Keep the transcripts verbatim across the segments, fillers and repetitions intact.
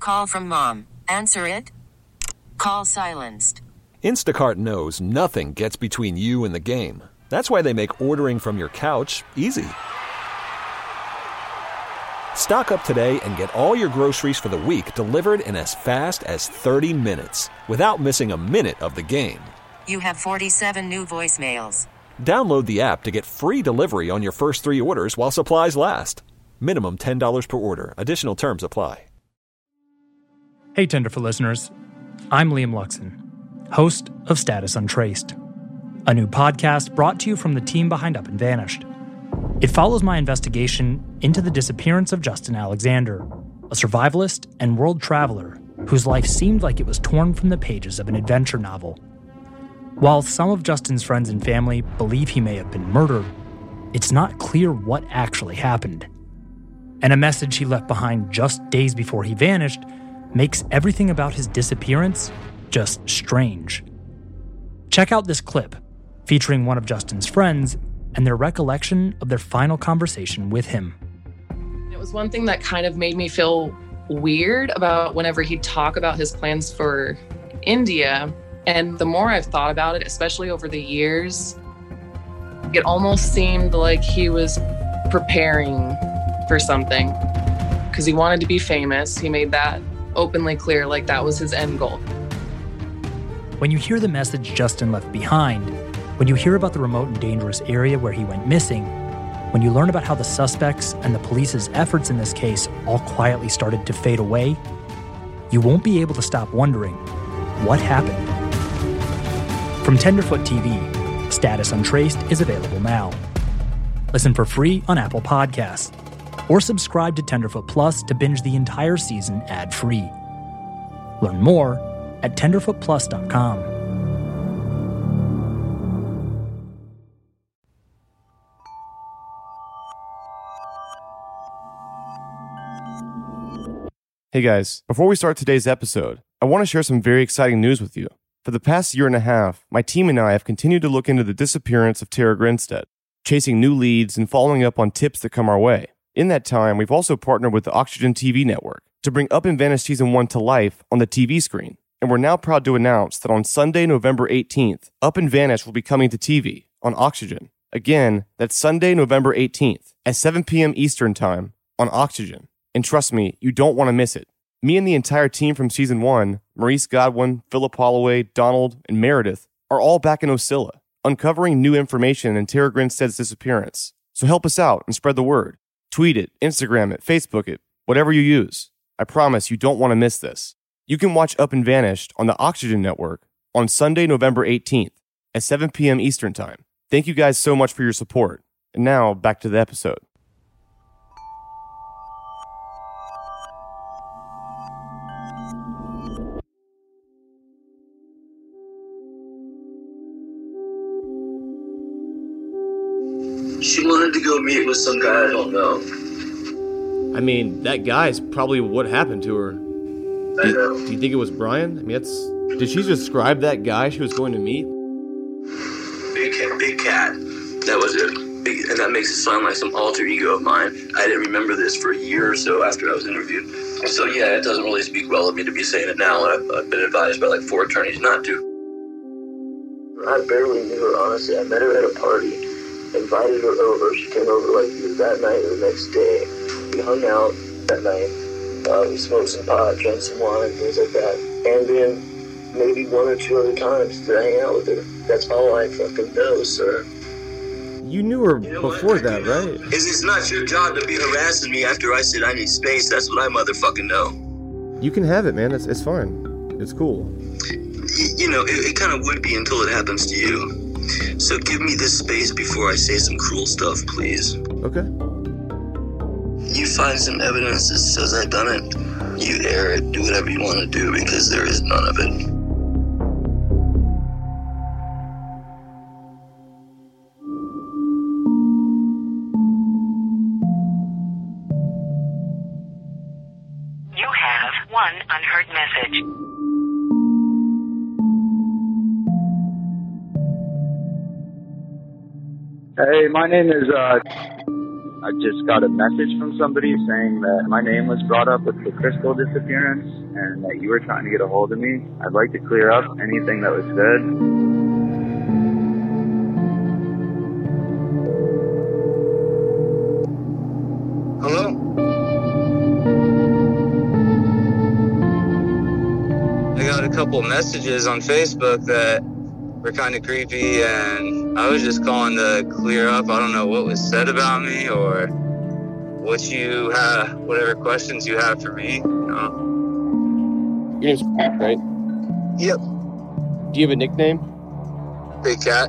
Call from mom. Answer it. Call silenced. Instacart knows nothing gets between you and the game. That's why they make ordering from your couch easy. Stock up today and get all your groceries for the week delivered in as fast as thirty minutes without missing a minute of the game. You have forty-seven new voicemails. Download the app to get free delivery on your first three orders while supplies last. Minimum ten dollars per order. Additional terms apply. Hey, Tenderfoot listeners. I'm Liam Luxon, host of Status Untraced, a new podcast brought to you from the team behind Up and Vanished. It follows my investigation into the disappearance of Justin Alexander, a survivalist and world traveler whose life seemed like it was torn from the pages of an adventure novel. While some of Justin's friends and family believe he may have been murdered, it's not clear what actually happened. And a message he left behind just days before he vanished makes everything about his disappearance just strange. Check out this clip featuring one of Justin's friends and their recollection of their final conversation with him. It was one thing that kind of made me feel weird about whenever he'd talk about his plans for India. And the more I've thought about it, especially over the years, it almost seemed like he was preparing for something because he wanted to be famous. He made that openly clear, like that was his end goal. When you hear the message Justin left behind, when you hear about the remote and dangerous area where he went missing, when you learn about how the suspects and the police's efforts in this case all quietly started to fade away, you won't be able to stop wondering, what happened? From Tenderfoot T V, Status Untraced is available now. Listen for free on Apple Podcasts, or subscribe to Tenderfoot Plus to binge the entire season ad-free. Learn more at tenderfoot plus dot com. Hey guys, before we start today's episode, I want to share some very exciting news with you. For the past year and a half, my team and I have continued to look into the disappearance of Tara Grinstead, chasing new leads and following up on tips that come our way. In that time, we've also partnered with the Oxygen T V network to bring Up and Vanished Season one to life on the T V screen. And we're now proud to announce that on Sunday, November eighteenth, Up and Vanished will be coming to T V on Oxygen. Again, that's Sunday, November eighteenth at seven p.m. Eastern Time on Oxygen. And trust me, you don't want to miss it. Me and the entire team from Season one, Maurice Godwin, Philip Holloway, Donald, and Meredith, are all back in Ocilla, uncovering new information in Tara Grinstead's disappearance. So help us out and spread the word. Tweet it, Instagram it, Facebook it, whatever you use. I promise you don't want to miss this. You can watch Up and Vanished on the Oxygen Network on Sunday, November eighteenth at seven p.m. Eastern Time. Thank you guys so much for your support. And now, back to the episode. She wanted to go meet with some guy I don't know. I mean, that guy's probably what happened to her. I know. Do you think it was Brian? I mean, that's... Did she describe that guy she was going to meet? Big cat. Big cat. That was it. Big, and that makes it sound like some alter ego of mine. I didn't remember this for a year or so after I was interviewed. So yeah, it doesn't really speak well of me to be saying it now. I've, I've been advised by like four attorneys not to. I barely knew her, honestly. I met her at a party. Invited her over. She came over like either that night or the next day. We hung out that night. Uh, we smoked some pot, drank some wine, things like that. And then maybe one or two other times to hang out with her. That's all I fucking know, sir. You knew her you know before what? that, right? It's, it's not your job to be harassing me after I said I need space. That's what I motherfucking know. You can have it, man. It's, it's fine. It's cool. Y- you know, it, it kind of would be until it happens to you. So give me this space before I say some cruel stuff, please. Okay. You find some evidence that says I've done it, you air it, do whatever you want to do, because there is none of it. You have one unheard message. Hey, my name is, uh, I just got a message from somebody saying that my name was brought up with the Crystal disappearance and that you were trying to get a hold of me. I'd like to clear up anything that was said. Hello? I got a couple messages on Facebook that were kind of creepy, and I was just calling to clear up. I don't know what was said about me or what you have, whatever questions you have for me. You know? Your name's Cat, right? Yep. Do you have a nickname? Big Cat.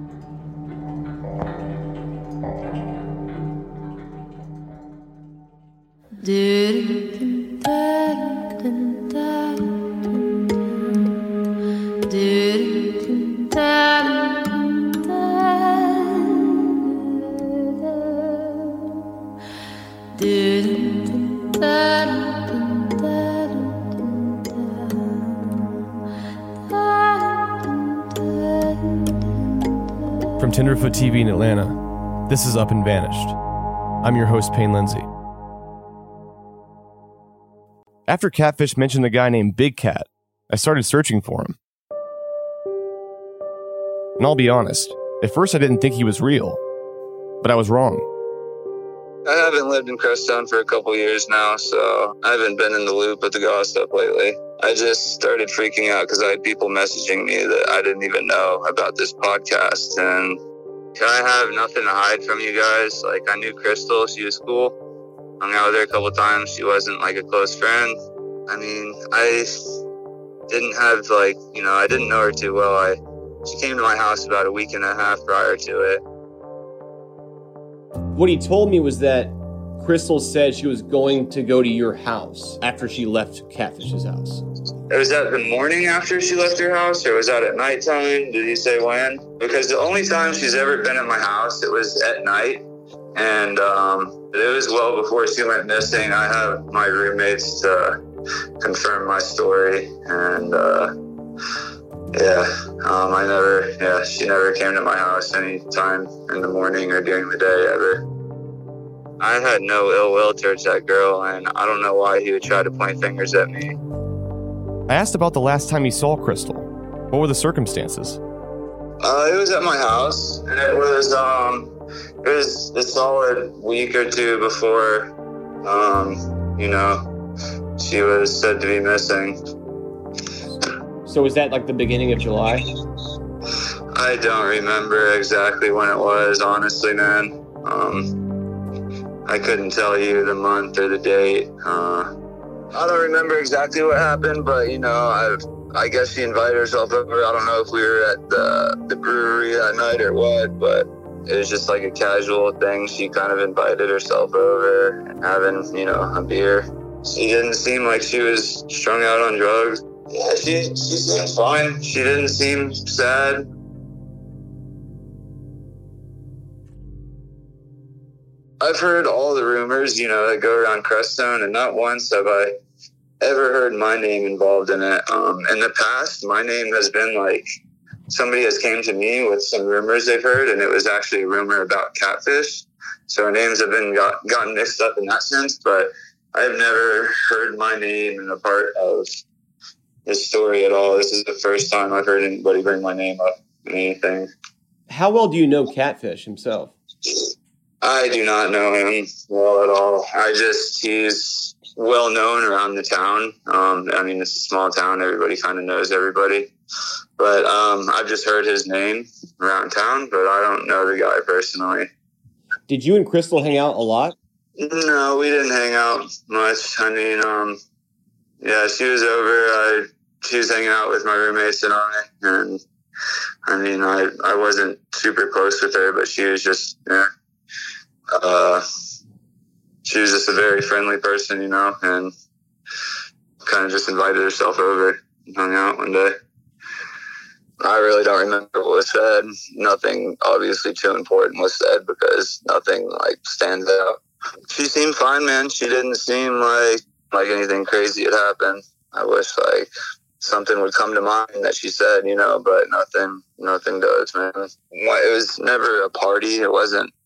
From Tenderfoot T V in Atlanta, this is Up and Vanished. I'm your host, Payne Lindsay. After Catfish mentioned a guy named Big Cat, I started searching for him. And I'll be honest, at first I didn't think he was real, but I was wrong. I haven't lived in Crestone for a couple years now, so I haven't been in the loop with the gossip lately. I just started freaking out because I had people messaging me that I didn't even know about this podcast, and I have nothing to hide from you guys. Like, I knew Crystal, she was cool. Hung out with her a couple times. She wasn't like a close friend. I mean, I didn't have like, you know, I didn't know her too well. I She came to my house about a week and a half prior to it. What he told me was that Crystal said she was going to go to your house after she left Catfish's house. Was that the morning after she left your house, or was that at nighttime? Did he say when? Because the only time she's ever been at my house, it was at night. And um, it was well before she went missing. I have my roommates to confirm my story. And uh, yeah, um, I never, yeah, she never came to my house any time in the morning or during the day ever. I had no ill will towards that girl, and I don't know why he would try to point fingers at me. I asked about the last time he saw Crystal. What were the circumstances? Uh, it was at my house, and it was um, it was a solid week or two before, um, you know, she was said to be missing. So was that like the beginning of July? I don't remember exactly when it was, honestly, man. Um, I couldn't tell you the month or the date. Uh, I don't remember exactly what happened, but, you know, I I guess she invited herself over. I don't know if we were at the, the brewery that night or what, but it was just like a casual thing. She kind of invited herself over and having, you know, a beer. She didn't seem like she was strung out on drugs. Yeah, she, she seemed fine. She didn't seem sad. I've heard all the rumors, you know, that go around Crestone, and not once have I ever heard my name involved in it. Um, in the past, my name has been like, somebody has came to me with some rumors they've heard, and it was actually a rumor about Catfish. So our names have been got, gotten mixed up in that sense, but I've never heard my name in a part of this story at all. This is the first time I've heard anybody bring my name up in anything. How well do you know Catfish himself? I do not know him well at all. I just, he's well known around the town. Um, I mean, it's a small town. Everybody kind of knows everybody. But um, I've just heard his name around town, but I don't know the guy personally. Did you and Crystal hang out a lot? No, we didn't hang out much. I mean, um, yeah, she was over. I, she was hanging out with my roommates and I. And I mean, I, I wasn't super close with her, but she was just, yeah. Uh, she was just a very friendly person, you know, and kind of just invited herself over and hung out one day. I really don't remember what was said. Nothing obviously too important was said because nothing like stands out. She seemed fine, man. She didn't seem like like anything crazy had happened. I wish like something would come to mind that she said, you know, but nothing, nothing does, man. It was never a party. It wasn't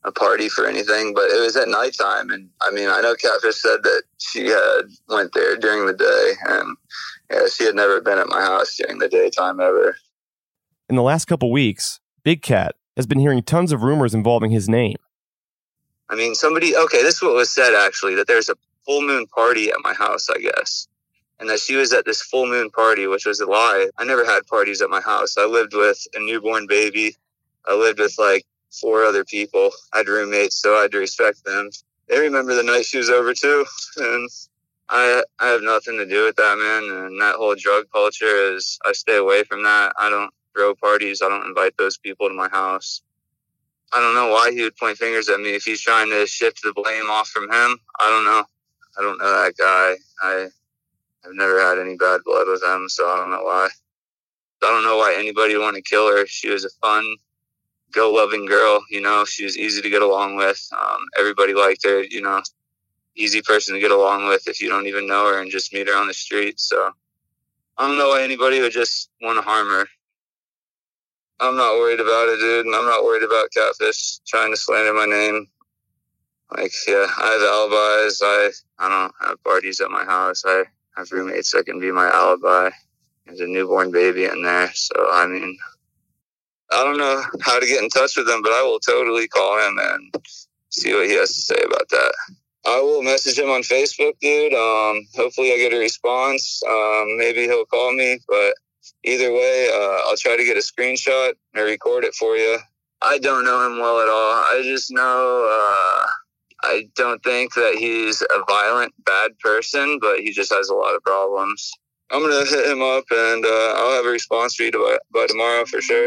a party for anything, but it was at nighttime. And I mean, I know Catfish said that she had went there during the day, and yeah, she had never been at my house during the daytime ever. In the last couple weeks, Big Cat has been hearing tons of rumors involving his name. I mean, somebody, okay, this is what was said actually, that there's a full moon party at my house, I guess. And that she was at this full moon party, which was a lie. I never had parties at my house. I lived with a newborn baby. I lived with like four other people. I had roommates, so I had to respect them. They remember the night she was over too. And I I have nothing to do with that, man. And that whole drug culture is, I stay away from that. I don't throw parties. I don't invite those people to my house. I don't know why he would point fingers at me if he's trying to shift the blame off from him. I don't know. I don't know that guy. I, I've never had any bad blood with him, so I don't know why. I don't know why anybody would want to kill her. She was a fun, go-loving girl, you know. She was easy to get along with. Um, everybody liked her, you know. Easy person to get along with if you don't even know her and just meet her on the street. So I don't know why anybody would just want to harm her. I'm not worried about it, dude, and I'm not worried about Catfish trying to slander my name. Like, yeah, I have alibis. I, I don't have parties at my house. I have roommates that can be my alibi. There's a newborn baby in there. So, I mean, I don't know how to get in touch with him, but I will totally call him and see what he has to say about that. I will message him on Facebook, dude. Um, hopefully I get a response. Um, maybe he'll call me, but either way, uh, I'll try to get a screenshot and record it for you. I don't know him well at all. I just know uh, I don't think that he's a violent, bad person, but he just has a lot of problems. I'm going to hit him up, and uh, I'll have a response for you by, by tomorrow for sure.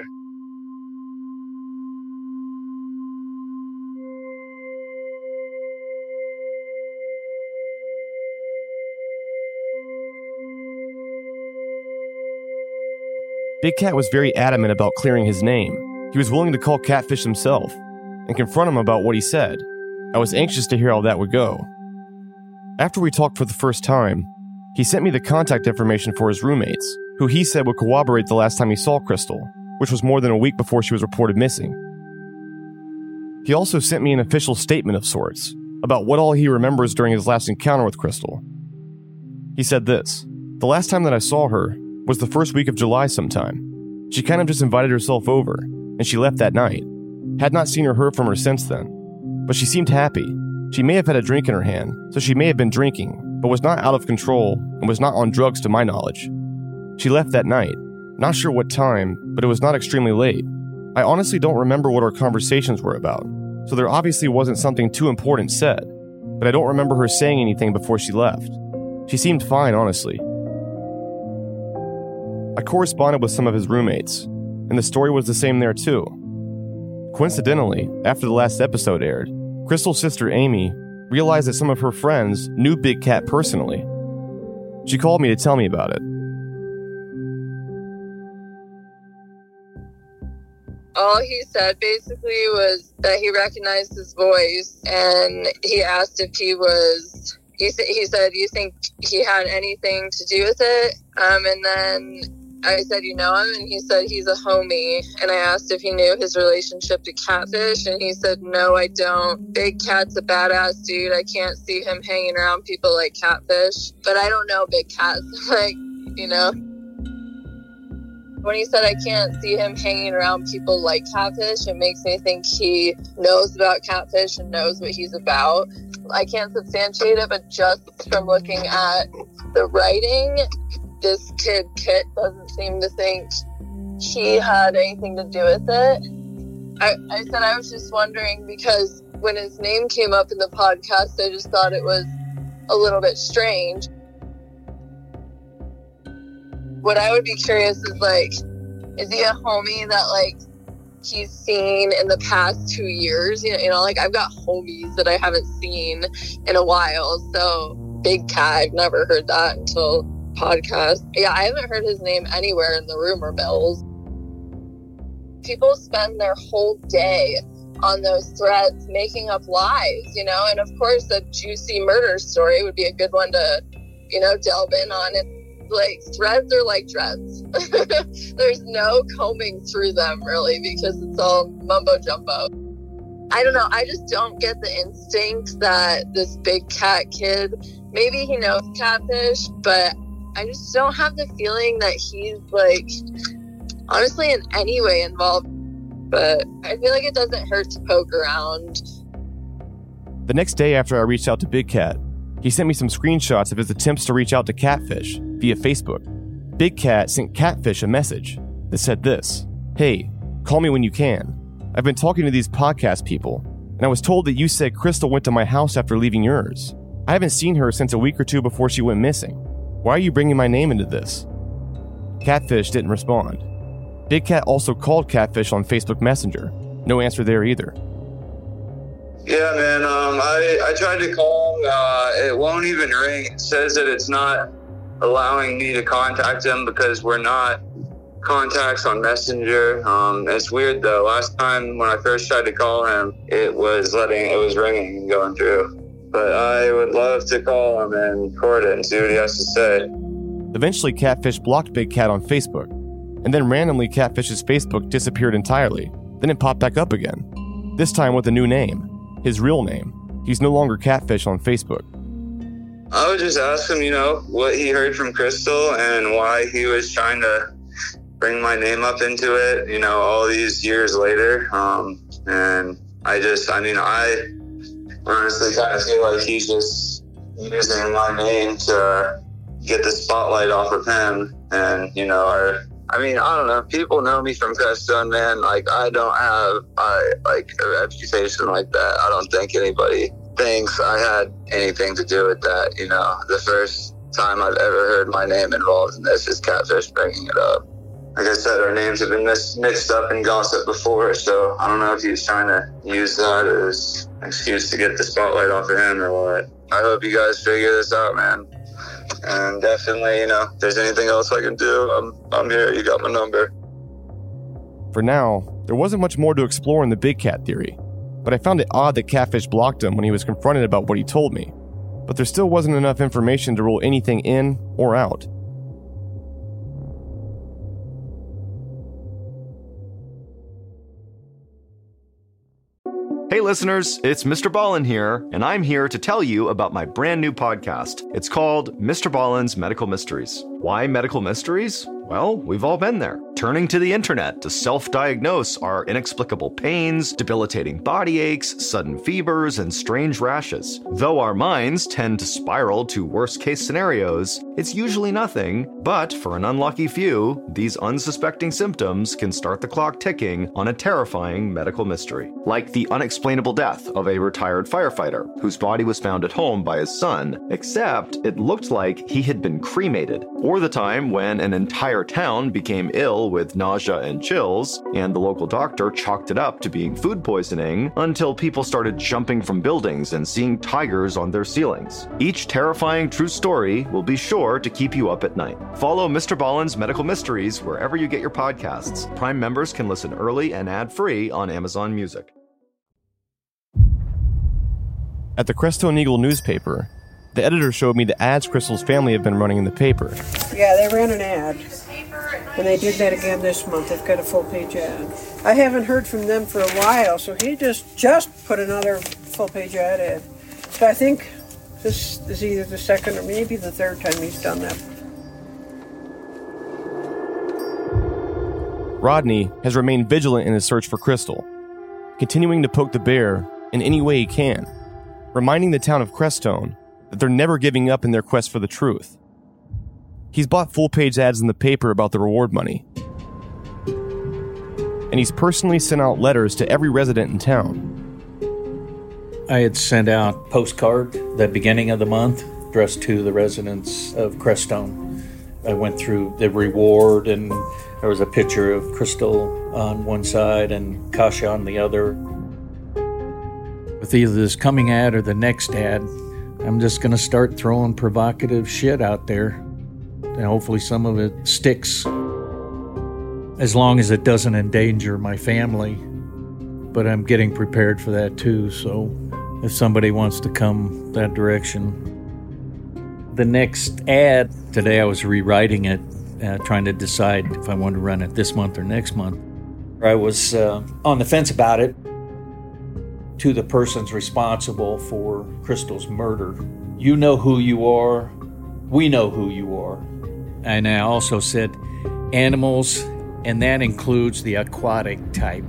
Big Cat was very adamant about clearing his name. He was willing to call Catfish himself and confront him about what he said. I was anxious to hear how that would go. After we talked for the first time, he sent me the contact information for his roommates, who he said would corroborate the last time he saw Crystal, which was more than a week before she was reported missing. He also sent me an official statement of sorts about what all he remembers during his last encounter with Crystal. He said this: "The last time that I saw her was the first week of July sometime. She kind of just invited herself over, and she left that night. Had not seen or heard from her since then. But she seemed happy. She may have had a drink in her hand, so she may have been drinking, but was not out of control and was not on drugs to my knowledge. She left that night. Not sure what time, but it was not extremely late. I honestly don't remember what our conversations were about, so there obviously wasn't something too important said, but I don't remember her saying anything before she left. She seemed fine, honestly." I corresponded with some of his roommates, and the story was the same there too. Coincidentally, after the last episode aired, Crystal's sister Amy realized that some of her friends knew Big Cat personally. She called me to tell me about it. All he said basically was that he recognized his voice, and he asked if he was, he, he said, "You think he had anything to do with it?" Um, and then I said, "You know him?" And he said, "He's a homie." And I asked if he knew his relationship to Catfish, and he said, "No, I don't. Big Cat's a badass dude. I can't see him hanging around people like Catfish." But I don't know Big Cat. Like, you know. When he said I can't see him hanging around people like Catfish, it makes me think he knows about Catfish and knows what he's about. I can't substantiate it, but just from looking at the writing, this kid, Kit, doesn't seem to think he had anything to do with it. I, I said I was just wondering because when his name came up in the podcast, I just thought it was a little bit strange. What I would be curious is, like, is he a homie that, like, he's seen in the past two years? You know, you know, like, I've got homies that I haven't seen in a while. So, Big Cat, I've never heard that until podcast. Yeah, I haven't heard his name anywhere in the rumor mills. People spend their whole day on those threads making up lies, you know? And, of course, a juicy murder story would be a good one to, you know, delve in on. And like, threads are like dreads. There's no combing through them, really, because it's all mumbo jumbo. I don't know. I just don't get the instinct that this Big Cat kid, maybe he knows Catfish, but I just don't have the feeling that he's like, honestly, in any way involved. But I feel like it doesn't hurt to poke around. The next day after I reached out to Big Cat, he sent me some screenshots of his attempts to reach out to Catfish via Facebook. Big Cat sent Catfish a message that said this: "Hey, call me when you can. I've been talking to these podcast people, and I was told that you said Crystal went to my house after leaving yours. I haven't seen her since a week or two before she went missing. Why are you bringing my name into this?" Catfish didn't respond. Big Cat also called Catfish on Facebook Messenger. No answer there either. Yeah, man, um, I, I tried to call him. Uh, it won't even ring. It says that it's not allowing me to contact him because we're not contacts on Messenger. Um, it's weird, though. Last time when I first tried to call him, it was letting, it was ringing and going through. But I would love to call him and record it and see what he has to say. Eventually, Catfish blocked Big Cat on Facebook, and then randomly Catfish's Facebook disappeared entirely. Then it popped back up again, this time with a new name, his real name. He's no longer Catfish on Facebook. I would just ask him, you know, what he heard from Crystal and why he was trying to bring my name up into it, you know, all these years later. Um, and I just, I mean, I honestly kind of feel like he's just using my name to get the spotlight off of him. And, you know, our, I mean, I don't know. People know me from Crestone, man. Like, I don't have, I like, a reputation like that. I don't think anybody thinks I had anything to do with that. You know, the first time I've ever heard my name involved in this is Catfish bringing it up. Like I said, our names have been mis- mixed up in gossip before, so I don't know if he was trying to use that as an excuse to get the spotlight off of him or what. I hope you guys figure this out, man. And definitely, you know, if there's anything else I can do, I'm I'm here. You got my number. For now, there wasn't much more to explore in the Big Cat theory, but I found it odd that Catfish blocked him when he was confronted about what he told me. But there still wasn't enough information to rule anything in or out. Hey listeners, it's Mister Ballin here, and I'm here to tell you about my brand new podcast. It's called Mister Ballin's Medical Mysteries. Why medical mysteries? Well, we've all been there, turning to the internet to self-diagnose our inexplicable pains, debilitating body aches, sudden fevers, and strange rashes. Though our minds tend to spiral to worst-case scenarios, it's usually nothing, but for an unlucky few, these unsuspecting symptoms can start the clock ticking on a terrifying medical mystery. Like the unexplainable death of a retired firefighter whose body was found at home by his son, except it looked like he had been cremated. Or the time when an entire town became ill with nausea and chills, and the local doctor chalked it up to being food poisoning until people started jumping from buildings and seeing tigers on their ceilings. Each terrifying true story will be sure to keep you up at night. Follow Mister Ballin's Medical Mysteries wherever you get your podcasts. Prime members can listen early and ad-free on Amazon Music. At the Crestone Eagle newspaper, the editor showed me the ads Crystal's family have been running in the paper. Yeah, they ran an ad, and they did that again this month. They've got a full-page ad. I haven't heard from them for a while, so he just just put another full-page ad in. So I think this is either the second or maybe the third time he's done that. Rodney has remained vigilant in his search for Crystal, continuing to poke the bear in any way he can, reminding the town of Crestone that they're never giving up in their quest for the truth. He's bought full-page ads in the paper about the reward money, and he's personally sent out letters to every resident in town. I had sent out postcard the beginning of the month addressed to the residents of Crestone. I went through the reward, and there was a picture of Crystal on one side and Kasha on the other. With either this coming ad or the next ad, I'm just going to start throwing provocative shit out there, and hopefully some of it sticks, as long as it doesn't endanger my family. But I'm getting prepared for that too, so if somebody wants to come that direction. The next ad, today I was rewriting it, uh, trying to decide if I wanted to run it this month or next month. I was uh, on the fence about it. to the persons responsible for Crystal's murder. You know who you are. We know who you are. And I also said animals, and that includes the aquatic type.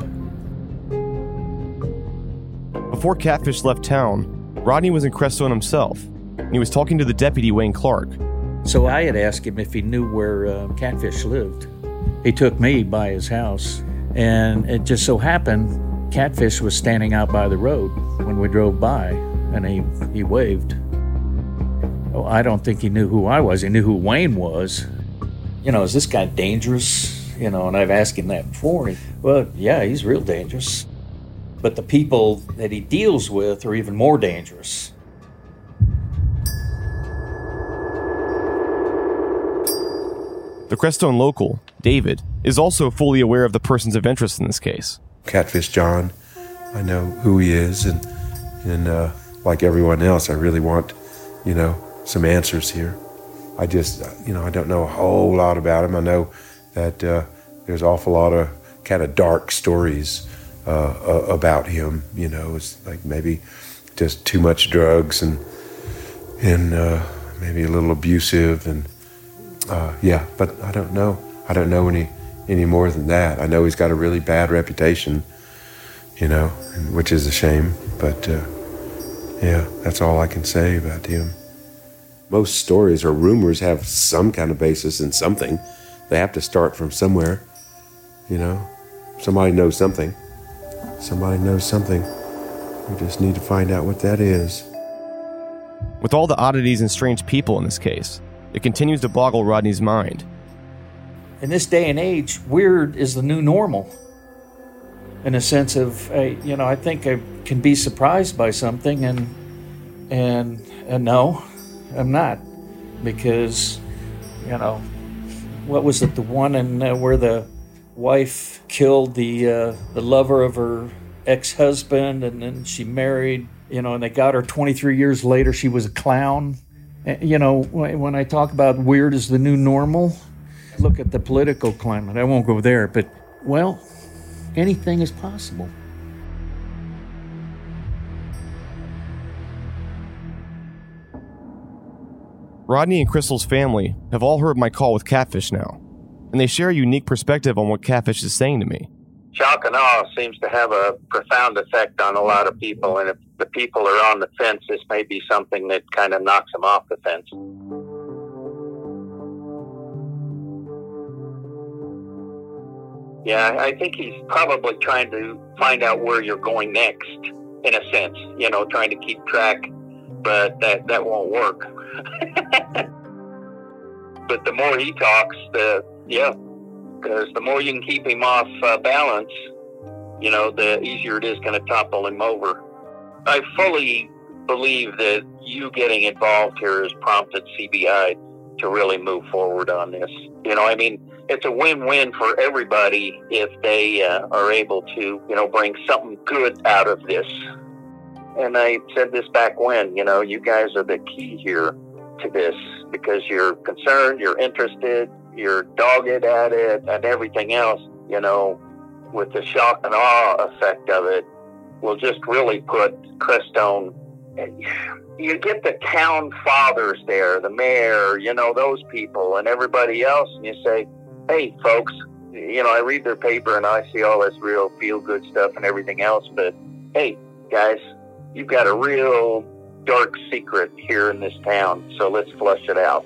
Before Catfish left town, Rodney was in Crestone himself, and he was talking to the deputy, Wayne Clark. So I had asked him if he knew where uh, Catfish lived. He took me by his house, and it just so happened Catfish was standing out by the road when we drove by, and he, he waved. Oh, I don't think he knew who I was. He knew who Wayne was. You know, is this guy dangerous? You know, and I've asked him that before. He, well, yeah, he's real dangerous. But the people that he deals with are even more dangerous. The Crestone local, David, is also fully aware of the persons of interest in this case. Catfish John, I know who he is, and and uh, like everyone else, I really want, you know, some answers here. I just, you know, I don't know a whole lot about him. I know that uh, there's an awful lot of kind of dark stories uh, uh, about him. You know, it's like maybe just too much drugs and and uh, maybe a little abusive and uh, yeah. But I don't know. I don't know any any more than that. I know he's got a really bad reputation, you know, which is a shame. But uh, yeah, that's all I can say about him. Most stories or rumors have some kind of basis in something. They have to start from somewhere, you know. Somebody knows something. Somebody knows something. We just need to find out what that is. With all the oddities and strange people in this case, it continues to boggle Rodney's mind. In this day and age, weird is the new normal. In a sense of, uh, you know, I think I can be surprised by something, and and and no, I'm not, because, you know, what was it, the one in uh, where the wife killed the uh, the lover of her ex-husband, and then she married, you know, and they got her twenty-three years later. She was a clown. You know, when I talk about weird is the new normal, look at the political climate. I won't go there, but, well, anything is possible. Rodney and Crystal's family have all heard my call with Catfish now, and they share a unique perspective on what Catfish is saying to me. Shock and awe seems to have a profound effect on a lot of people, and if the people are on the fence, this may be something that kind of knocks them off the fence. Yeah, I think he's probably trying to find out where you're going next, in a sense, you know, trying to keep track, but that, that won't work. But the more he talks, the, yeah, because the more you can keep him off uh, balance, you know, the easier it is going to topple him over. I fully believe that you getting involved here has prompted C B I to really move forward on this. You know, I mean, it's a win-win for everybody if they uh, are able to, you know, bring something good out of this. And I said this back when, you know, you guys are the key here to this, because you're concerned, you're interested, you're dogged at it, and everything else, you know, with the shock and awe effect of it, will just really put Crestone. You get the town fathers there, the mayor, you know, those people and everybody else, and you say, hey, folks, you know, I read their paper and I see all this real feel-good stuff and everything else, but hey, guys, you've got a real dark secret here in this town, so let's flush it out.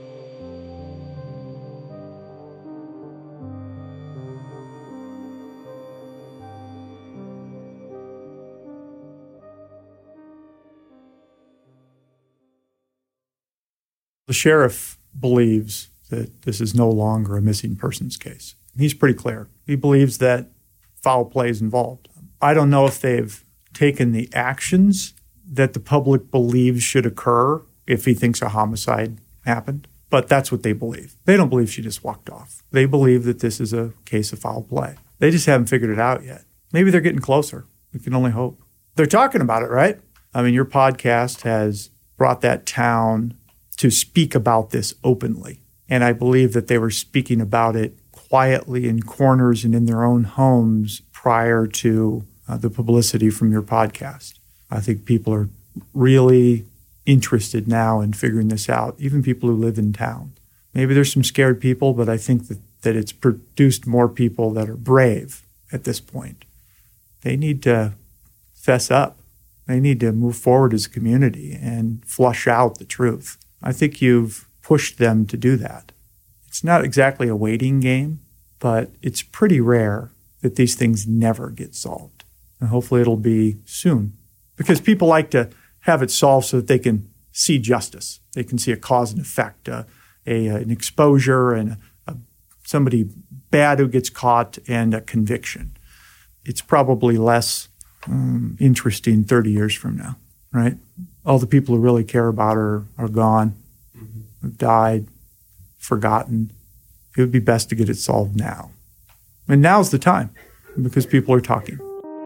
The sheriff believes that this is no longer a missing persons case. He's pretty clear. He believes that foul play is involved. I don't know if they've taken the actions that the public believes should occur if he thinks a homicide happened, but that's what they believe. They don't believe she just walked off. They believe that this is a case of foul play. They just haven't figured it out yet. Maybe they're getting closer. We can only hope. They're talking about it, right? I mean, your podcast has brought that town to speak about this openly. And I believe that they were speaking about it quietly in corners and in their own homes prior to uh, the publicity from your podcast. I think people are really interested now in figuring this out, even people who live in town. Maybe there's some scared people, but I think that, that it's produced more people that are brave at this point. They need to fess up. They need to move forward as a community and flush out the truth. I think you've pushed them to do that. It's not exactly a waiting game, but it's pretty rare that these things never get solved. And hopefully it'll be soon. Because people like to have it solved so that they can see justice. They can see a cause and effect, uh, a, an exposure, and a, somebody bad who gets caught, and a conviction. It's probably less um, interesting thirty years from now, right? All the people who really care about her are gone, mm-hmm. have died, forgotten. It would be best to get it solved now. And now's the time, because people are talking.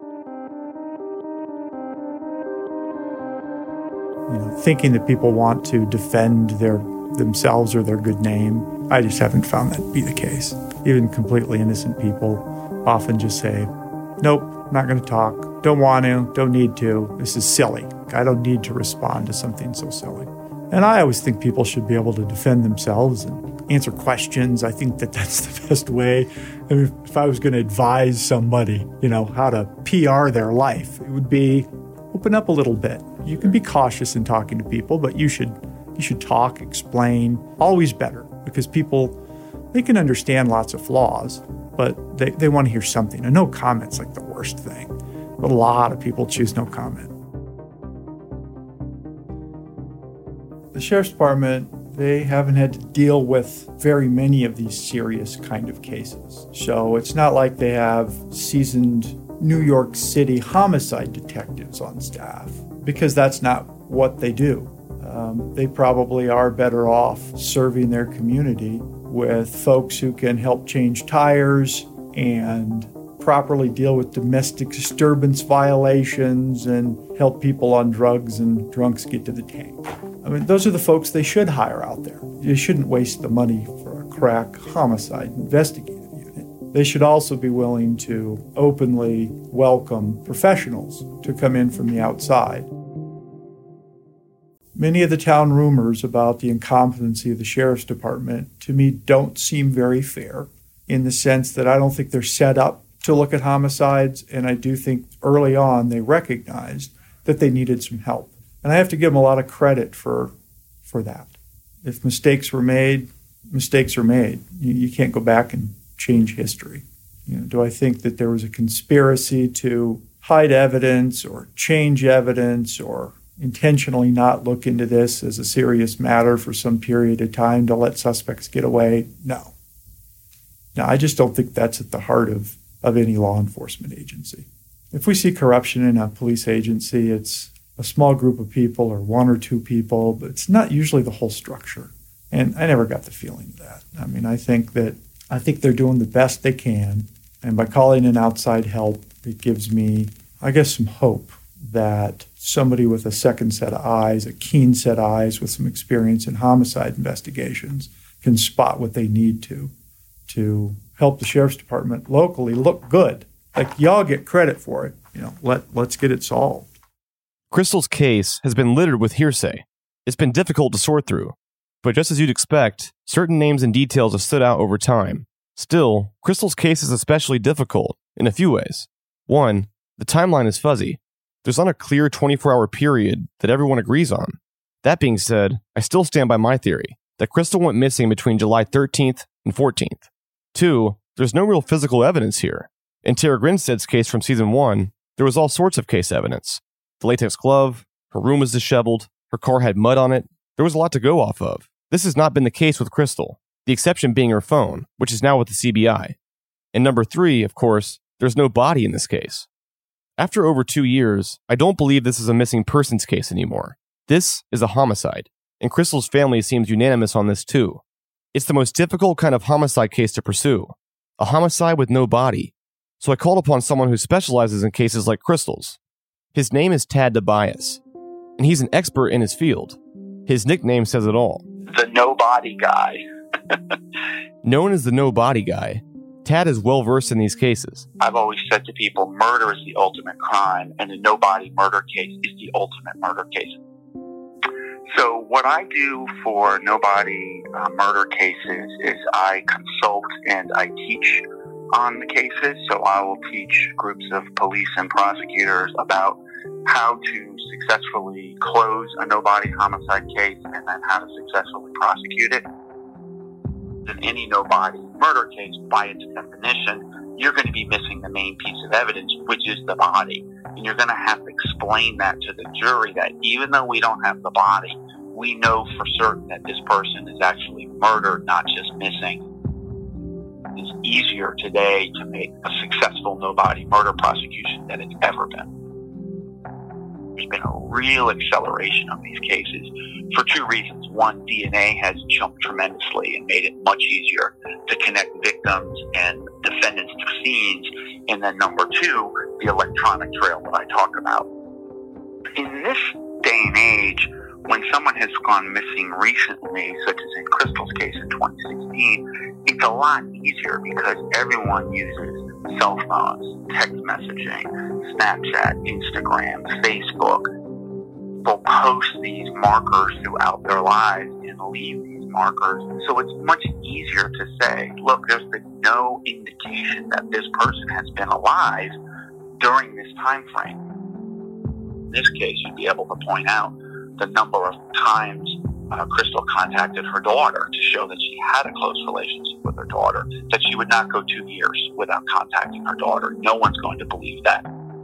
You know, thinking that people want to defend their themselves or their good name, I just haven't found that to be the case. Even completely innocent people often just say, nope, not going to talk, don't want to, don't need to, this is silly. I don't need to respond to something so silly. And I always think people should be able to defend themselves and answer questions. I think that that's the best way. I mean, if I was going to advise somebody, you know, how to P R their life, it would be open up a little bit. You can be cautious in talking to people, but you should you should talk, explain, always better, because people, they can understand lots of flaws, but they, they want to hear something. And no comment's like the worst thing. But a lot of people choose no comment. The Sheriff's Department, they haven't had to deal with very many of these serious kind of cases. So it's not like they have seasoned New York City homicide detectives on staff, because that's not what they do. Um, they probably are better off serving their community with folks who can help change tires and properly deal with domestic disturbance violations and help people on drugs and drunks get to the tank. I mean, those are the folks they should hire out there. You shouldn't waste the money for a crack homicide investigative unit. They should also be willing to openly welcome professionals to come in from the outside. Many of the town rumors about the incompetency of the Sheriff's Department, to me, don't seem very fair, in the sense that I don't think they're set up to look at homicides, and I do think early on they recognized that they needed some help. And I have to give them a lot of credit for for that. If mistakes were made, mistakes are made. You, you can't go back and change history. You know, do I think that there was a conspiracy to hide evidence or change evidence or intentionally not look into this as a serious matter for some period of time to let suspects get away? No. No, I just don't think that's at the heart of, of any law enforcement agency. If we see corruption in a police agency, it's a small group of people or one or two people, but it's not usually the whole structure. And I never got the feeling of that. I mean, I think that I think they're doing the best they can. And by calling in outside help, it gives me, I guess, some hope that somebody with a second set of eyes, a keen set of eyes with some experience in homicide investigations, can spot what they need to to help the Sheriff's Department locally look good. Like, y'all get credit for it. You know, let, let's get it solved. Crystal's case has been littered with hearsay. It's been difficult to sort through. But just as you'd expect, certain names and details have stood out over time. Still, Crystal's case is especially difficult in a few ways. One, the timeline is fuzzy. There's not a clear twenty-four hour period that everyone agrees on. That being said, I still stand by my theory that Crystal went missing between July thirteenth and fourteenth. Two, there's no real physical evidence here. In Tara Grinstead's case from season one, there was all sorts of case evidence. The latex glove, her room was disheveled, her car had mud on it. There was a lot to go off of. This has not been the case with Crystal, the exception being her phone, which is now with the C B I. And number three, of course, there's no body in this case. After over two years, I don't believe this is a missing persons case anymore. This is a homicide, and Crystal's family seems unanimous on this too. It's the most difficult kind of homicide case to pursue, a homicide with no body. So I called upon someone who specializes in cases like Crystal's. His name is Tad Tobias, and he's an expert in his field. His nickname says it all. The nobody guy. Known as the nobody guy, Tad is well versed in these cases. I've always said to people, murder is the ultimate crime, and a no-body murder case is the ultimate murder case. So what I do for no-body uh, murder cases is I consult and I teach on the cases. So I will teach groups of police and prosecutors about how to successfully close a no-body homicide case and then how to successfully prosecute it. In any no-body murder case, by its definition, you're going to be missing the main piece of evidence, which is the body. And you're going to have to explain that to the jury that even though we don't have the body, we know for certain that this person is actually murdered, not just missing. It's easier today to make a successful no-body murder prosecution than it's ever been. There's been a real acceleration of these cases for two reasons. One, D N A has jumped tremendously and made it much easier to connect victims and defendants to scenes. And then number two, the electronic trail that I talk about. In this day and age, when someone has gone missing recently, such as in Crystal's case in twenty sixteen, it's a lot easier because everyone uses cell phones, text messaging, Snapchat, Instagram, Facebook. They'll post these markers throughout their lives and leave these markers. So it's much easier to say, look, there's been no indication that this person has been alive during this time frame. In this case, you'd be able to point out the number of times uh, Crystal contacted her daughter to show that she had a close relationship with her daughter, that she would not go two years without contacting her daughter. No one's going to believe that.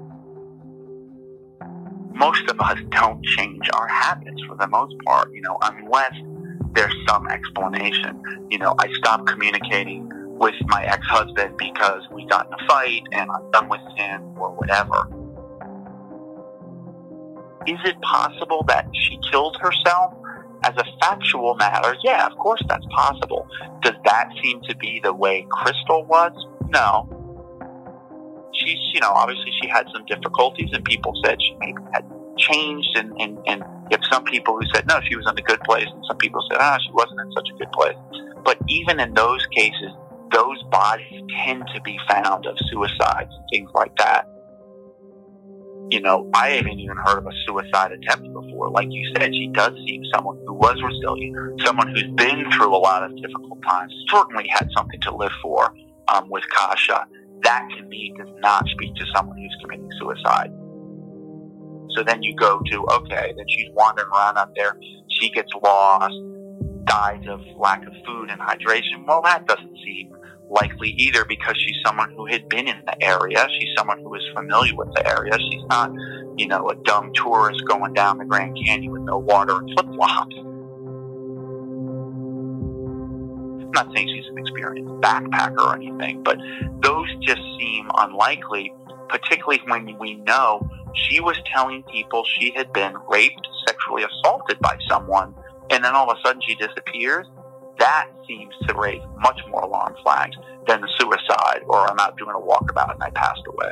Most of us don't change our habits for the most part, you know, unless there's some explanation. You know, I stopped communicating with my ex-husband because we got in a fight and I'm done with him or whatever. Is it possible that she killed herself? As a factual matter, yeah, of course that's possible. Does that seem to be the way Crystal was? No. She's, you know, obviously she had some difficulties and people said she maybe had changed and, and, and you have some people who said, no, she was in a good place, and some people said, ah, she wasn't in such a good place. But even in those cases, those bodies tend to be found of suicides and things like that. You know, I haven't even heard of a suicide attempt before. Like you said, she does seem someone who was resilient, someone who's been through a lot of difficult times, certainly had something to live for um, with Kasha. That, to me, does not speak to someone who's committing suicide. So then you go to, okay, then she's wandering around out there, she gets lost, dies of lack of food and hydration. Well, that doesn't seem likely either because she's someone who had been in the area. She's someone who is familiar with the area. She's not, you know, a dumb tourist going down the Grand Canyon with no water and flip-flops. I'm not saying she's an experienced backpacker or anything, but those just seem unlikely, particularly when we know she was telling people she had been raped, sexually assaulted by someone, and then all of a sudden she disappears. That seems to raise much more alarm flags than the suicide or I'm out doing a walkabout and I passed away.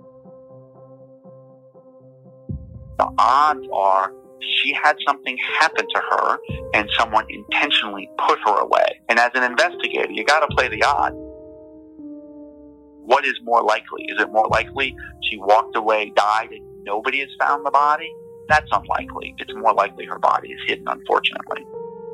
The odds are she had something happen to her and someone intentionally put her away. And as an investigator, you got to play the odds. What is more likely? Is it more likely she walked away, died, and nobody has found the body? That's unlikely. It's more likely her body is hidden, unfortunately.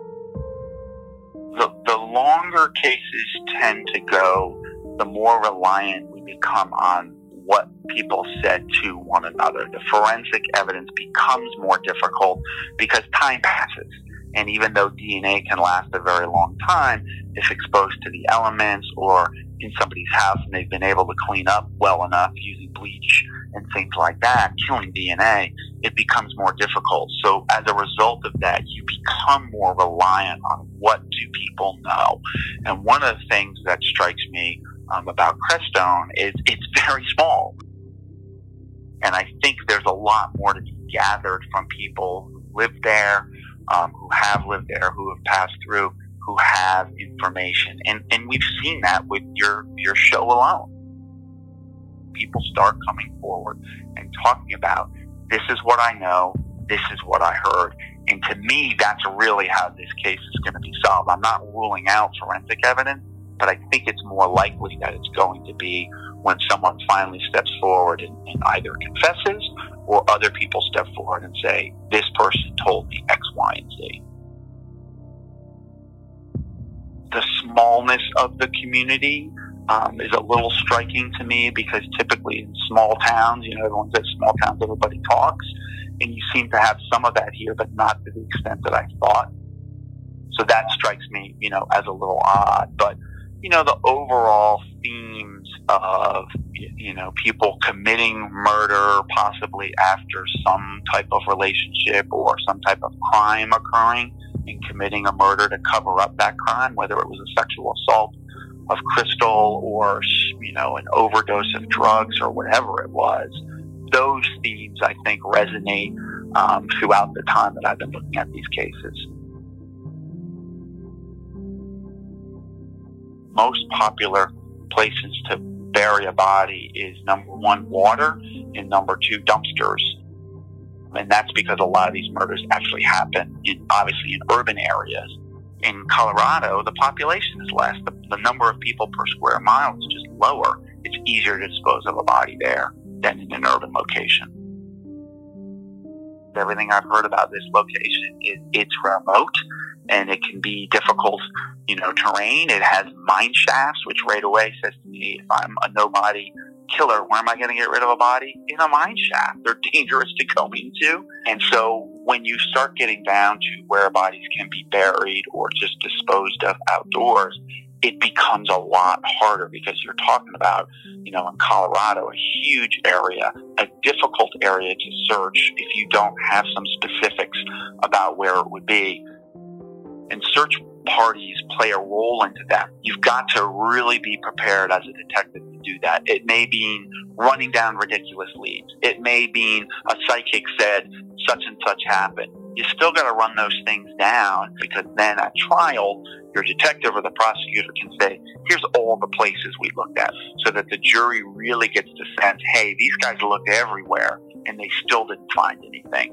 The, the longer cases tend to go, the more reliant we become on what people said to one another. The forensic evidence becomes more difficult because time passes. And even though D N A can last a very long time, if exposed to the elements or in somebody's house and they've been able to clean up well enough using bleach and things like that, killing D N A, it becomes more difficult. So as a result of that, you become more reliant on what do people know. And one of the things that strikes me um, about Crestone is it's very small. And I think there's a lot more to be gathered from people who live there, um, who have lived there, who have passed through, who have information. And, and we've seen that with your, your show alone. People start coming forward and talking about, this is what I know, this is what I heard. And to me, that's really how this case is going to be solved. I'm not ruling out forensic evidence, but I think it's more likely that it's going to be when someone finally steps forward and, and either confesses or other people step forward and say, this person told me X, Y, and Z. The smallness of the community um, is a little striking to me, because typically in small towns, you know, everyone says small towns, everybody talks, and you seem to have some of that here, but not to the extent that I thought. So that strikes me, you know, as a little odd. But, you know, the overall themes of, you know, people committing murder possibly after some type of relationship or some type of crime occurring, and committing a murder to cover up that crime, whether it was a sexual assault of Crystal or, you know, an overdose of drugs or whatever it was. Those themes, I think, resonate um, throughout the time that I've been looking at these cases. Most popular places to bury a body is, number one, water, and number two, dumpsters. And that's because a lot of these murders actually happen in, obviously, in urban areas. In Colorado, the population is less. The, the number of people per square mile is just lower. It's easier to dispose of a body there than in an urban location. Everything I've heard about this location is it's remote, and it can be difficult, you know, terrain. It has mine shafts, which right away says to me, if I'm a nobody killer, where am I going to get rid of a body? In a mine shaft. They're dangerous to go into. And so when you start getting down to where bodies can be buried or just disposed of outdoors, it becomes a lot harder, because you're talking about, you know, in Colorado, a huge area, a difficult area to search if you don't have some specifics about where it would be. And search parties play a role into that. You've got to really be prepared as a detective to do that. It may mean running down ridiculous leads. It may mean a psychic said such and such happened. You still got to run those things down, because then at trial, your detective or the prosecutor can say, here's all the places we looked at, so that the jury really gets the sense, hey, these guys looked everywhere and they still didn't find anything.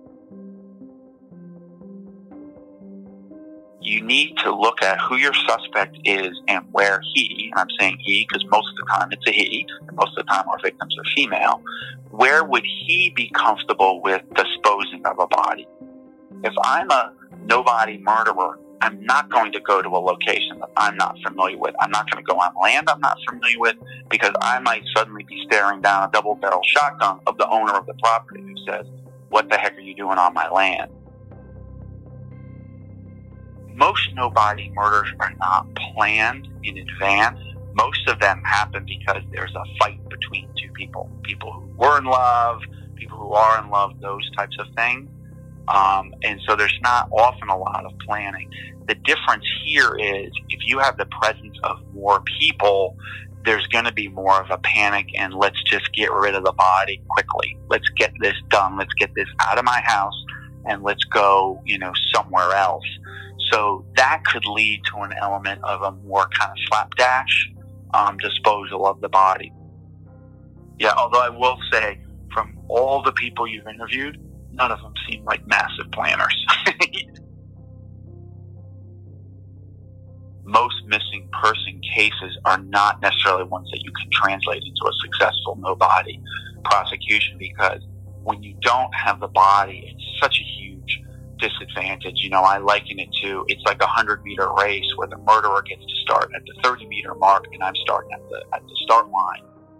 You need to look at who your suspect is and where he, and I'm saying he because most of the time it's a he, and most of the time our victims are female, where would he be comfortable with disposing of a body? If I'm a nobody murderer, I'm not going to go to a location that I'm not familiar with. I'm not going to go on land I'm not familiar with, because I might suddenly be staring down a double-barrel shotgun of the owner of the property who says, what the heck are you doing on my land? Most nobody murders are not planned in advance. Most of them happen because there's a fight between two people. People who were in love, people who are in love, those types of things. Um, and so there's not often a lot of planning. The difference here is if you have the presence of more people, there's going to be more of a panic and let's just get rid of the body quickly. Let's get this done. Let's get this out of my house and let's go, you know, somewhere else. So that could lead to an element of a more kind of slapdash um, disposal of the body. Yeah, although I will say, from all the people you've interviewed, none of them seem like massive planners. Most missing person cases are not necessarily ones that you can translate into a successful no-body prosecution, because when you don't have the body, it's such a huge disadvantage. You know, I liken it to, it's like a hundred-meter race where the murderer gets to start at the thirty-meter mark and I'm starting at the at the start line.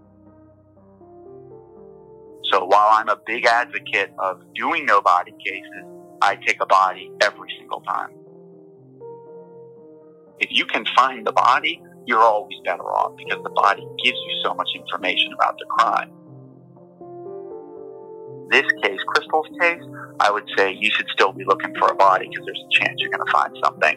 So while I'm a big advocate of doing no-body cases, I take a body every single time. If you can find the body, you're always better off, because the body gives you so much information about the crime. This case, Crystal's case, I would say you should still be looking for a body, because there's a chance you're going to find something.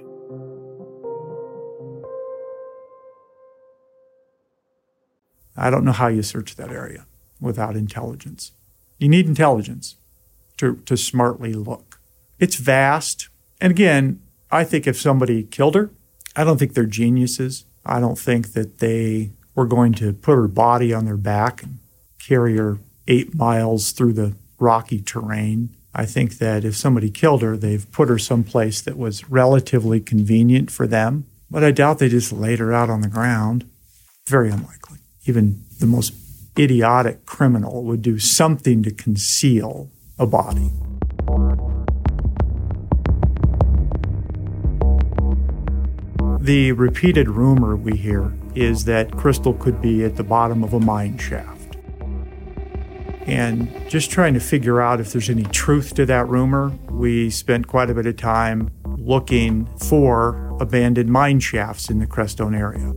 I don't know how you search that area without intelligence. You need intelligence to, to smartly look. It's vast. And again, I think if somebody killed her, I don't think they're geniuses. I don't think that they were going to put her body on their back and carry her eight miles through the rocky terrain. I think that if somebody killed her, they've put her someplace that was relatively convenient for them. But I doubt they just laid her out on the ground. Very unlikely. Even the most idiotic criminal would do something to conceal a body. The repeated rumor we hear is that Crystal could be at the bottom of a mine shaft. And just trying to figure out if there's any truth to that rumor, we spent quite a bit of time looking for abandoned mine shafts in the Crestone area.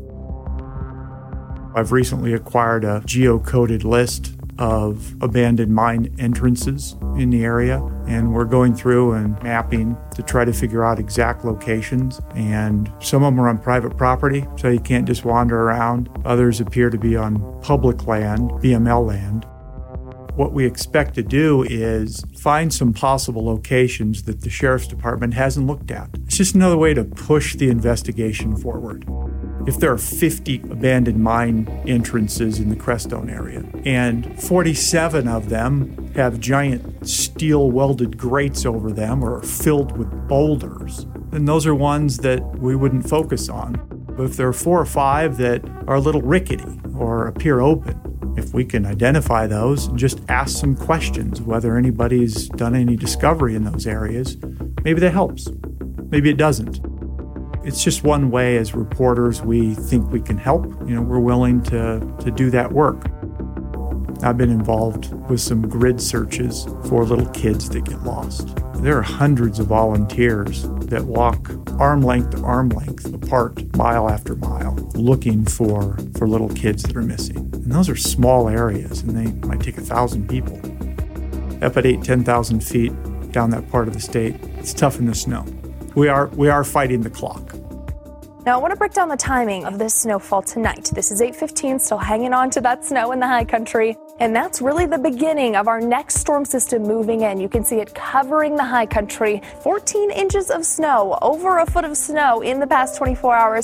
I've recently acquired a geocoded list of abandoned mine entrances in the area, and we're going through and mapping to try to figure out exact locations. And some of them are on private property, so you can't just wander around. Others appear to be on public land, B M L land. What we expect to do is find some possible locations that the Sheriff's Department hasn't looked at. It's just another way to push the investigation forward. If there are fifty abandoned mine entrances in the Crestone area, and forty-seven of them have giant steel welded grates over them or are filled with boulders, then those are ones that we wouldn't focus on. But if there are four or five that are a little rickety or appear open, if we can identify those and just ask some questions, whether anybody's done any discovery in those areas, maybe that helps. Maybe it doesn't. It's just one way as reporters we think we can help. You know, we're willing to, to do that work. I've been involved with some grid searches for little kids that get lost. There are hundreds of volunteers that walk arm length to arm length apart, mile after mile, looking for, for little kids that are missing. And those are small areas, and they might take a thousand people. Up at eight, ten thousand feet down that part of the state, it's tough in the snow. We are we are fighting the clock. Now, I want to break down the timing of this snowfall tonight. This is eight fifteen, still hanging on to that snow in the high country. And that's really the beginning of our next storm system moving in. You can see it covering the high country. fourteen inches of snow, over a foot of snow in the past twenty-four hours.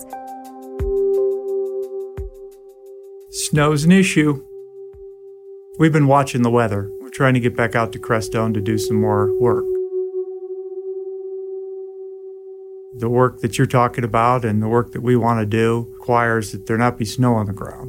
Snow's an issue. We've been watching the weather. We're trying to get back out to Crestone to do some more work. The work that you're talking about and the work that we want to do requires that there not be snow on the ground.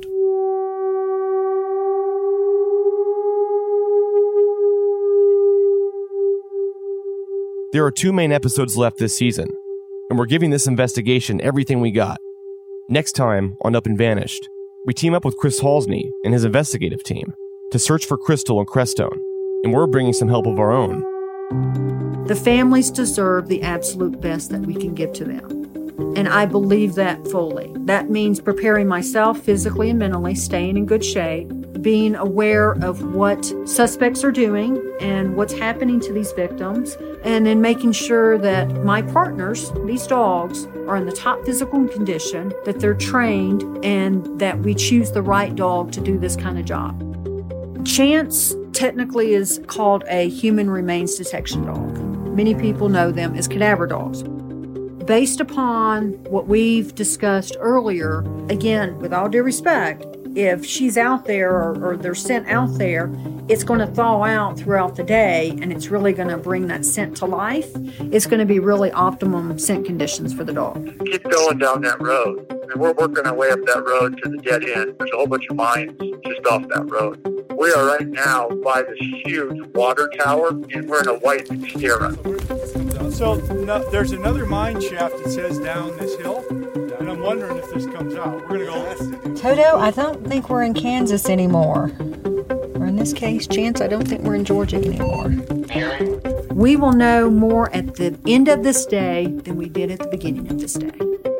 There are two main episodes left this season, and we're giving this investigation everything we got. Next time on Up and Vanished, we team up with Chris Halsney and his investigative team to search for Crystal and Crestone, and we're bringing some help of our own. The families deserve the absolute best that we can give to them. And I believe that fully. That means preparing myself physically and mentally, staying in good shape, being aware of what suspects are doing and what's happening to these victims, and then making sure that my partners, these dogs, are in the top physical condition, that they're trained, and that we choose the right dog to do this kind of job. Chance technically is called a human remains detection dog. Many people know them as cadaver dogs. Based upon what we've discussed earlier, again, with all due respect, if she's out there or, or they're sent out there, it's going to thaw out throughout the day, and it's really going to bring that scent to life. It's going to be really optimum scent conditions for the dog. Keep going down that road. And we're working our way up that road to the dead end. There's a whole bunch of mines just off that road. We are right now by this huge water tower, and we're in a white Xterra. So no, there's another mine shaft that says down this hill, and I'm wondering if this comes out. We're going to go. Toto, I don't think we're in Kansas anymore. Or in this case, Chance, I don't think we're in Georgia anymore. We will know more at the end of this day than we did at the beginning of this day.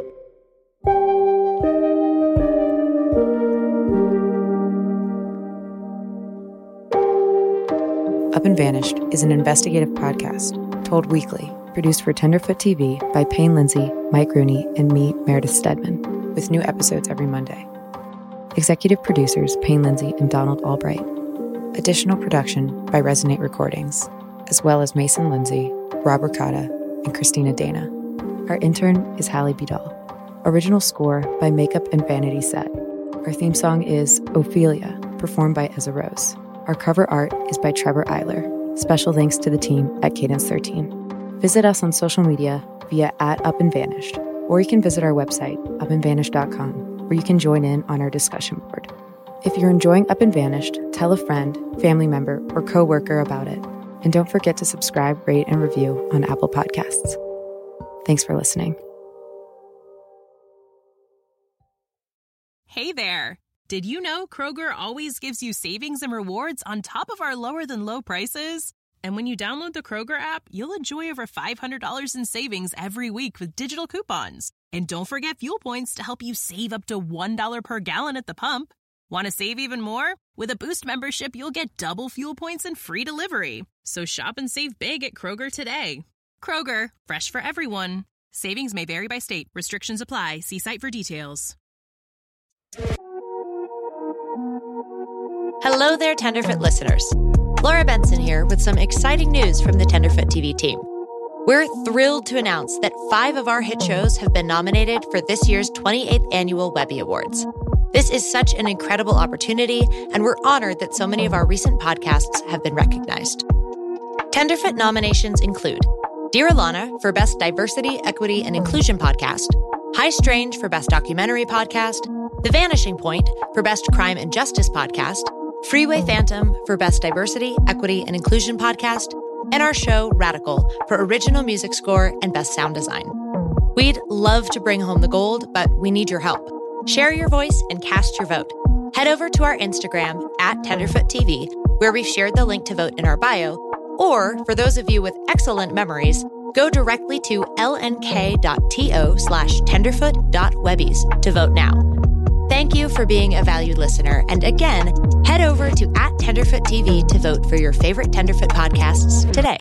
Up and Vanished is an investigative podcast told weekly, produced for Tenderfoot T V by Payne Lindsay, Mike Rooney, and me, Meredith Stedman, with new episodes every Monday. Executive producers Payne Lindsay and Donald Albright. Additional production by Resonate Recordings, as well as Mason Lindsay, Rob Ricotta, and Christina Dana. Our intern is Hallie Bidal. Original score by Makeup and Vanity Set. Our theme song is Ophelia, performed by Ezra Rose. Our cover art is by Trevor Eiler. Special thanks to the team at Cadence thirteen. Visit us on social media via at Up and Vanished, or you can visit our website, up and vanished dot com, where you can join in on our discussion board. If you're enjoying Up and Vanished, tell a friend, family member, or coworker about it. And don't forget to subscribe, rate, and review on Apple Podcasts. Thanks for listening. Hey there. Did you know Kroger always gives you savings and rewards on top of our lower than low prices? And when you download the Kroger app, you'll enjoy over five hundred dollars in savings every week with digital coupons. And don't forget fuel points to help you save up to one dollar per gallon at the pump. Want to save even more? With a Boost membership, you'll get double fuel points and free delivery. So shop and save big at Kroger today. Kroger, fresh for everyone. Savings may vary by state. Restrictions apply. See site for details. Hello there, Tenderfoot listeners. Laura Benson here with some exciting news from the Tenderfoot T V team. We're thrilled to announce that five of our hit shows have been nominated for this year's twenty-eighth Annual Webby Awards. This is such an incredible opportunity, and we're honored that so many of our recent podcasts have been recognized. Tenderfoot nominations include Dear Alana for Best Diversity, Equity, and Inclusion Podcast, High Strange for Best Documentary Podcast, The Vanishing Point for Best Crime and Justice Podcast, Freeway Phantom for Best Diversity, Equity, and Inclusion Podcast, and our show Radical for Original Music Score and Best Sound Design. We'd love to bring home the gold, but we need your help. Share your voice and cast your vote. Head over to our Instagram at Tenderfoot T V, where we've shared the link to vote in our bio, or for those of you with excellent memories, go directly to lnk.to slash tenderfoot.webbies to vote now. Thank you for being a valued listener. And again, head over to at Tenderfoot T V to vote for your favorite Tenderfoot podcasts today.